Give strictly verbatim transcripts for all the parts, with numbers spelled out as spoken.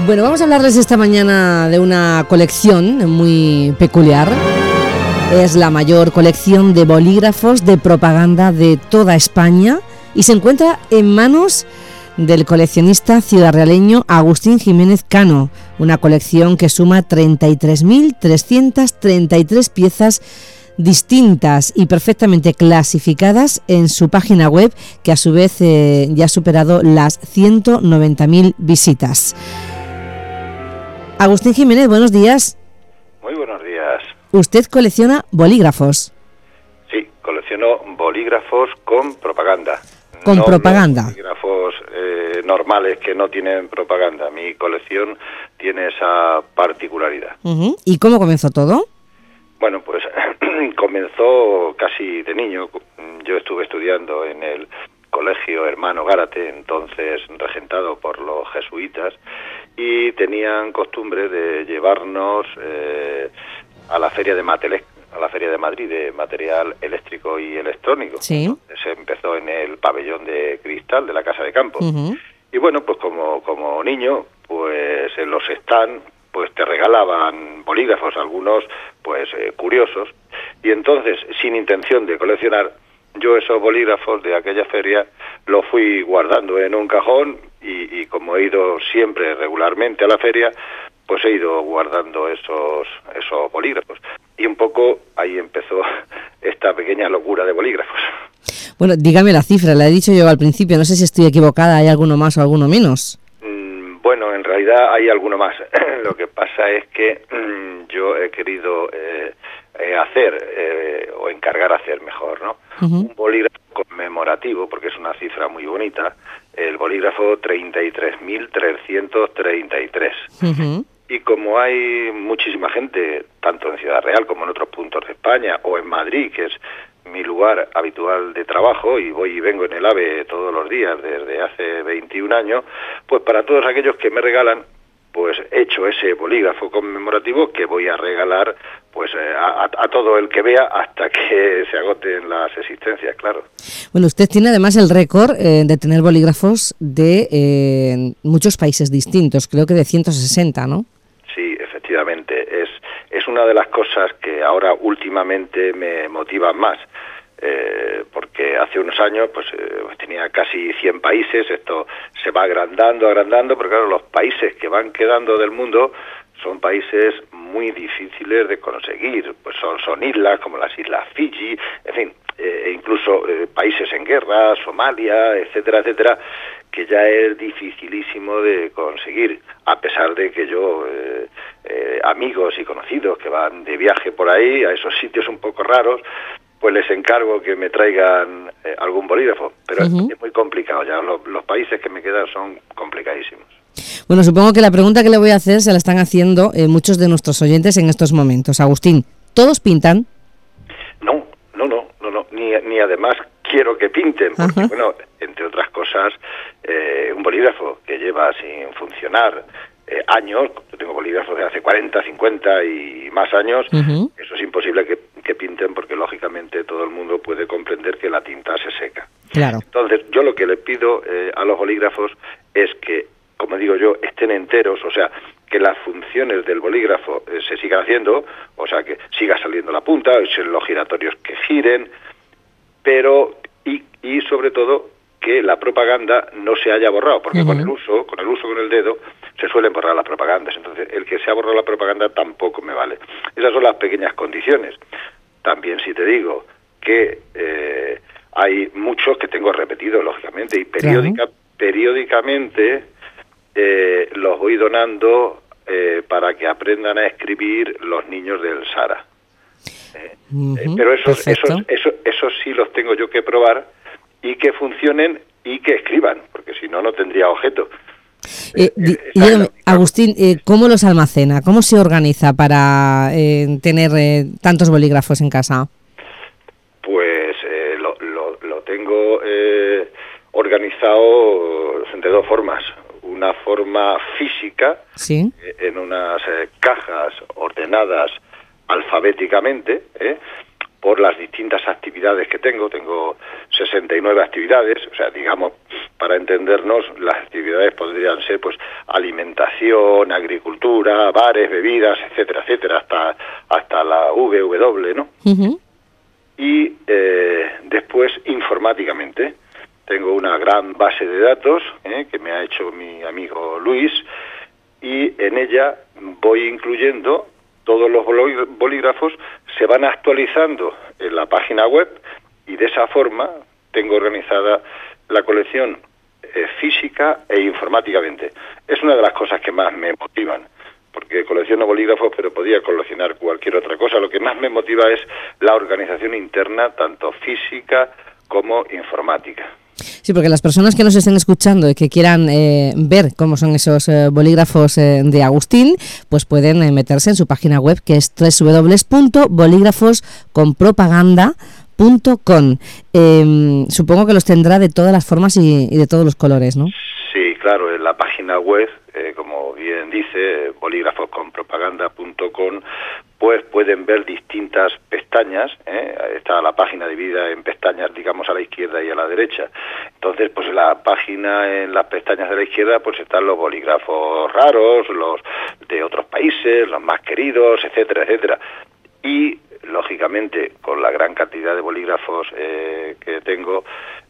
Bueno, vamos a hablarles esta mañana de una colección muy peculiar. Es la mayor colección de bolígrafos de propaganda de toda España y se encuentra en manos del coleccionista ciudadraleño Agustín Jiménez Cano, una colección que suma treinta y tres mil trescientas treinta y tres piezas distintas y perfectamente clasificadas en su página web, que a su vez eh, ya ha superado las ciento noventa mil visitas. Agustín Jiménez, buenos días. Muy buenos días. ¿Usted colecciona bolígrafos? Sí, colecciono bolígrafos con propaganda. ¿Con no propaganda? No bolígrafos eh, normales que no tienen propaganda. Mi colección tiene esa particularidad. Uh-huh. ¿Y cómo comenzó todo? Bueno, pues comenzó casi de niño. Yo estuve estudiando en el Colegio Hermano Gárate, entonces regentado por los jesuitas, y tenían costumbre de llevarnos eh, a la feria de Matelec, a la feria de Madrid, de material eléctrico y electrónico. Sí. Se empezó en el pabellón de cristal de la Casa de Campo. Uh-huh. Y bueno, pues como, como niño, pues en los stands pues te regalaban bolígrafos, algunos pues eh, curiosos, y entonces, sin intención de coleccionar, yo esos bolígrafos de aquella feria los fui guardando en un cajón y, y como he ido siempre regularmente a la feria, pues he ido guardando esos esos bolígrafos. Y un poco ahí empezó esta pequeña locura de bolígrafos. Bueno, dígame la cifra, la he dicho yo al principio, no sé si estoy equivocada, ¿hay alguno más o alguno menos? Mm, bueno, en realidad hay alguno más. Lo que pasa es que mm, yo he querido eh, eh, hacer, eh, o encargar hacer mejor, ¿no? Uh-huh. Un bolígrafo conmemorativo, porque es una cifra muy bonita, el bolígrafo treinta y tres mil trescientos treinta y tres. Uh-huh. Y como hay muchísima gente, tanto en Ciudad Real como en otros puntos de España, o en Madrid, que es mi lugar habitual de trabajo, y voy y vengo en el AVE todos los días desde hace veintiún años, pues para todos aquellos que me regalan, pues he hecho ese bolígrafo conmemorativo que voy a regalar pues eh, a, a todo el que vea hasta que se agoten las existencias, claro. Bueno, usted tiene además el récord eh, de tener bolígrafos de eh, muchos países distintos, creo que de ciento sesenta, ¿no? Sí, efectivamente, es, es una de las cosas que ahora últimamente me motivan más. Eh, porque hace unos años pues eh, tenía casi cien países, esto se va agrandando, agrandando, pero claro, los países que van quedando del mundo son países muy difíciles de conseguir, pues son, son islas como las islas Fiji, en fin, eh, incluso eh, países en guerra, Somalia, etcétera, etcétera, que ya es dificilísimo de conseguir, a pesar de que yo, eh, eh, amigos y conocidos que van de viaje por ahí, a esos sitios un poco raros, pues les encargo que me traigan eh, algún bolígrafo, pero uh-huh. es, es muy complicado, ya los, los países que me quedan son complicadísimos. Bueno, supongo que la pregunta que le voy a hacer se la están haciendo eh, muchos de nuestros oyentes en estos momentos. Agustín, ¿todos pintan? No, no, no, no, no. Ni, ni además quiero que pinten, porque uh-huh. bueno, entre otras cosas, eh, un bolígrafo que lleva sin funcionar eh, años, yo tengo bolígrafos de hace cuarenta, cincuenta y más años, uh-huh. eso es imposible que, que pinten porque lógicamente todo el mundo puede comprender que la tinta se seca. Claro. Entonces, yo lo que le pido eh, a los bolígrafos es que, como digo yo, estén enteros, o sea, que las funciones del bolígrafo eh, se sigan haciendo, o sea, que siga saliendo la punta, los giratorios que giren, pero, y, y sobre todo, que la propaganda no se haya borrado, porque uh-huh. con el uso, con el uso con el dedo, se suelen borrar las propagandas, entonces el que se ha borrado la propaganda tampoco me vale. Esas son las pequeñas condiciones. También si te digo que eh, hay muchos que tengo repetidos, lógicamente, y periódica, uh-huh. periódicamente eh, los voy donando eh, para que aprendan a escribir los niños del Sahara. Eh, uh-huh. eh, pero esos, esos, esos, esos sí los tengo yo que probar y que funcionen y que escriban, porque si no, no tendría objeto. Eh, eh, dígame, Agustín, eh, ¿cómo los almacena? ¿Cómo se organiza para eh, tener eh, tantos bolígrafos en casa? Pues eh, lo, lo, lo tengo eh, organizado de dos formas. Una forma física, ¿sí? eh, en unas eh, cajas ordenadas alfabéticamente, ¿eh? por las distintas actividades que tengo. Tengo sesenta y nueve actividades, o sea, digamos para entendernos, las actividades podrían ser pues alimentación, agricultura, bares, bebidas, etcétera, etcétera, hasta hasta la V W, ¿no? Uh-huh. Y eh, después informáticamente tengo una gran base de datos eh, que me ha hecho mi amigo Luis, y en ella voy incluyendo todos los bolígrafos, se van actualizando en la página web, y de esa forma tengo organizada la colección eh, física e informáticamente. Es una de las cosas que más me motivan, porque colecciono bolígrafos, pero podía coleccionar cualquier otra cosa. Lo que más me motiva es la organización interna, tanto física como informática. Sí, porque las personas que nos estén escuchando y que quieran eh, ver cómo son esos eh, bolígrafos eh, de Agustín, pues pueden eh, meterse en su página web, que es doble u doble u doble u punto bolígrafos con propaganda punto com. Eh, supongo que los tendrá de todas las formas y, y de todos los colores, ¿no? Sí, claro, en la página web, eh, como bien dice, bolígrafos con propaganda punto com, pues pueden ver distintas pestañas, ¿eh? Está la página dividida en pestañas, digamos, a la izquierda y a la derecha. Entonces, pues en la página, en las pestañas de la izquierda, pues están los bolígrafos raros, los de otros países, los más queridos, etcétera, etcétera. Y, lógicamente, con la gran cantidad de bolígrafos eh, que tengo,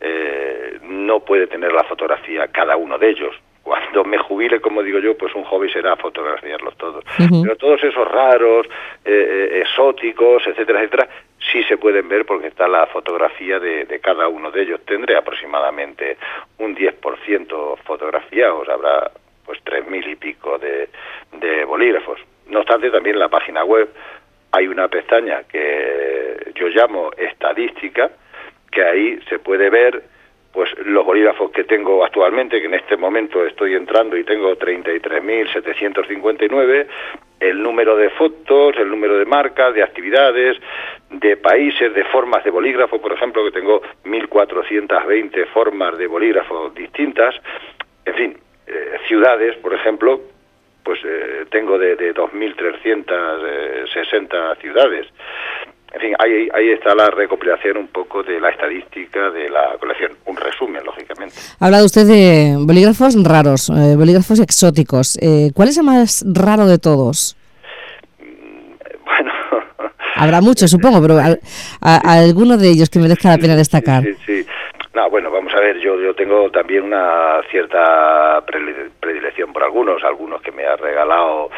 eh, no puede tener la fotografía cada uno de ellos. Cuando me jubile, como digo yo, pues un hobby será fotografiarlos todos. Uh-huh. Pero todos esos raros, eh, exóticos, etcétera, etcétera, sí se pueden ver porque está la fotografía de, de cada uno de ellos. Tendré aproximadamente un diez por ciento fotografiados, habrá pues tres mil y pico de, de bolígrafos. No obstante, también en la página web hay una pestaña que yo llamo estadística, que ahí se puede ver pues los bolígrafos que tengo actualmente, que en este momento estoy entrando y tengo treinta y tres mil setecientos cincuenta y nueve, el número de fotos, el número de marcas, de actividades, de países, de formas de bolígrafo, por ejemplo, que tengo mil cuatrocientas veinte formas de bolígrafo distintas, en fin, eh, ciudades, por ejemplo, pues eh, tengo de, de dos mil trescientas sesenta ciudades. En fin, ahí, ahí está la recopilación un poco de la estadística de la colección, un resumen, lógicamente. Ha hablado usted de bolígrafos raros, eh, bolígrafos exóticos. Eh, ¿Cuál es el más raro de todos? Bueno... Habrá muchos, supongo, pero a, a, a alguno de ellos que merezca la pena destacar. Sí, sí, sí. No, bueno, vamos a ver, yo, yo tengo también una cierta predilección por algunos, algunos que me ha regalado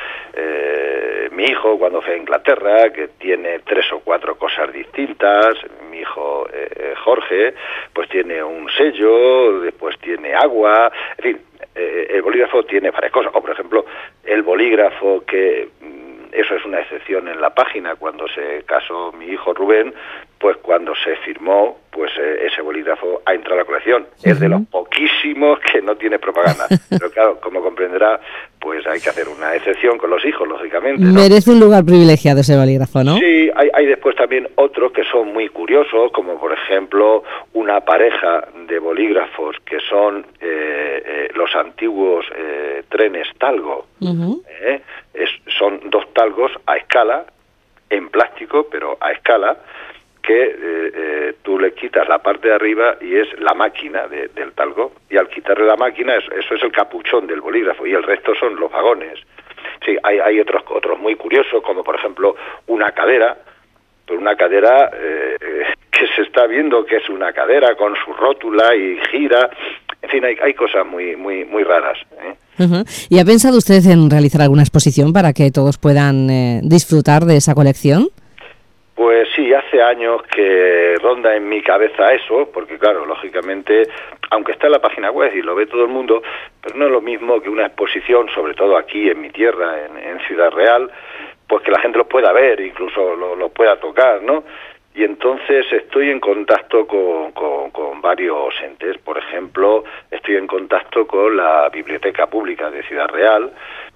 eh, mi hijo cuando fue a Inglaterra, que tiene tres o cuatro cosas distintas. Mi hijo eh, Jorge, pues tiene un sello, después tiene agua, en fin, eh, el bolígrafo tiene varias cosas. O, por ejemplo, el bolígrafo que... Eso es una excepción en la página. Cuando se casó mi hijo Rubén, pues cuando se firmó, pues eh, ese bolígrafo ha entrado a la colección. Uh-huh. Es de los poquísimos que no tiene propaganda. Pero claro, como comprenderá, pues hay que hacer una excepción con los hijos, lógicamente, ¿no? Merece un lugar privilegiado ese bolígrafo, ¿no? Sí, hay, hay después también otros que son muy curiosos, como por ejemplo una pareja de bolígrafos que son eh, eh, los antiguos eh, trenes Talgo. Uh-huh. ¿eh? Es, son dos talgos a escala, en plástico, pero a escala, que eh, eh, tú le quitas la parte de arriba y es la máquina de, del talgo, y al quitarle la máquina eso, eso es el capuchón del bolígrafo, y el resto son los vagones. Sí, hay, hay otros otros muy curiosos, como por ejemplo una cadera, pero una cadera eh, eh, que se está viendo que es una cadera con su rótula y gira. En fin, hay, hay cosas muy muy muy raras, ¿eh? Uh-huh. ¿Y ha pensado usted en realizar alguna exposición para que todos puedan eh, disfrutar de esa colección? Pues sí, hace años que ronda en mi cabeza eso, porque claro, lógicamente, aunque está en la página web y lo ve todo el mundo, pero no es lo mismo que una exposición, sobre todo aquí en mi tierra, en, en Ciudad Real, pues que la gente lo pueda ver, incluso lo, lo pueda tocar, ¿no? Y entonces estoy en contacto con, con, con varios entes. Por ejemplo, estoy en contacto con la Biblioteca Pública de Ciudad Real,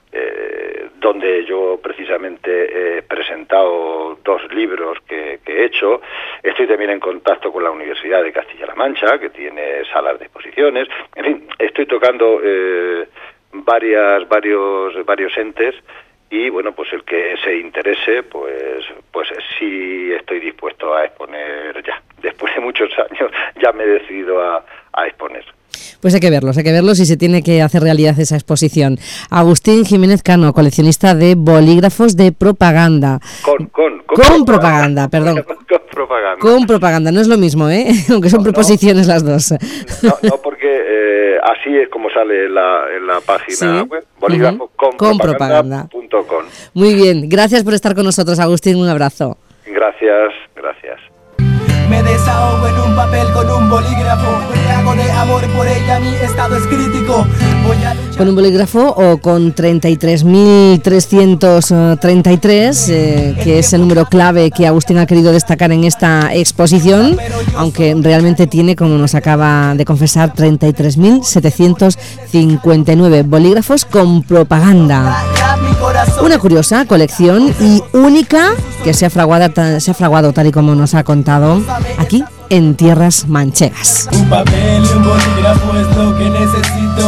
eh, donde yo precisamente he presentado dos libros que, que he hecho. Estoy también en contacto con la Universidad de Castilla-La Mancha, que tiene salas de exposiciones. En fin, estoy tocando eh, varias, varios, varios entes. Y bueno, pues el que se interese, pues pues sí estoy dispuesto a exponer ya. después de muchos años, ya me he decidido a, a exponer. Pues hay que verlos, hay que verlos y se tiene que hacer realidad esa exposición. Agustín Jiménez Cano, coleccionista de bolígrafos de propaganda. Con, con, con, con propaganda, perdón. Con propaganda. Con propaganda, no es lo mismo, ¿eh? Aunque son no, preposiciones no, las dos. No, no porque eh, así es como sale en la, en la página ¿sí? web, bolígrafo uh-huh. con, con propaganda punto com. Muy bien, gracias por estar con nosotros, Agustín, un abrazo. Gracias, gracias. Me desahogo en un papel con un bolígrafo, hago de amor por ella, mi estado es crítico. Voy a luchar... Con un bolígrafo o con treinta y tres mil trescientos treinta y tres, eh, que es el número clave que Agustín ha querido destacar en esta exposición, aunque realmente tiene, como nos acaba de confesar, treinta y tres mil setecientos cincuenta y nueve bolígrafos con propaganda. Una curiosa colección y única que se ha fraguado, se ha fraguado tal y como nos ha contado aquí en tierras manchegas. Un papel y un bolígrafo es lo que necesito.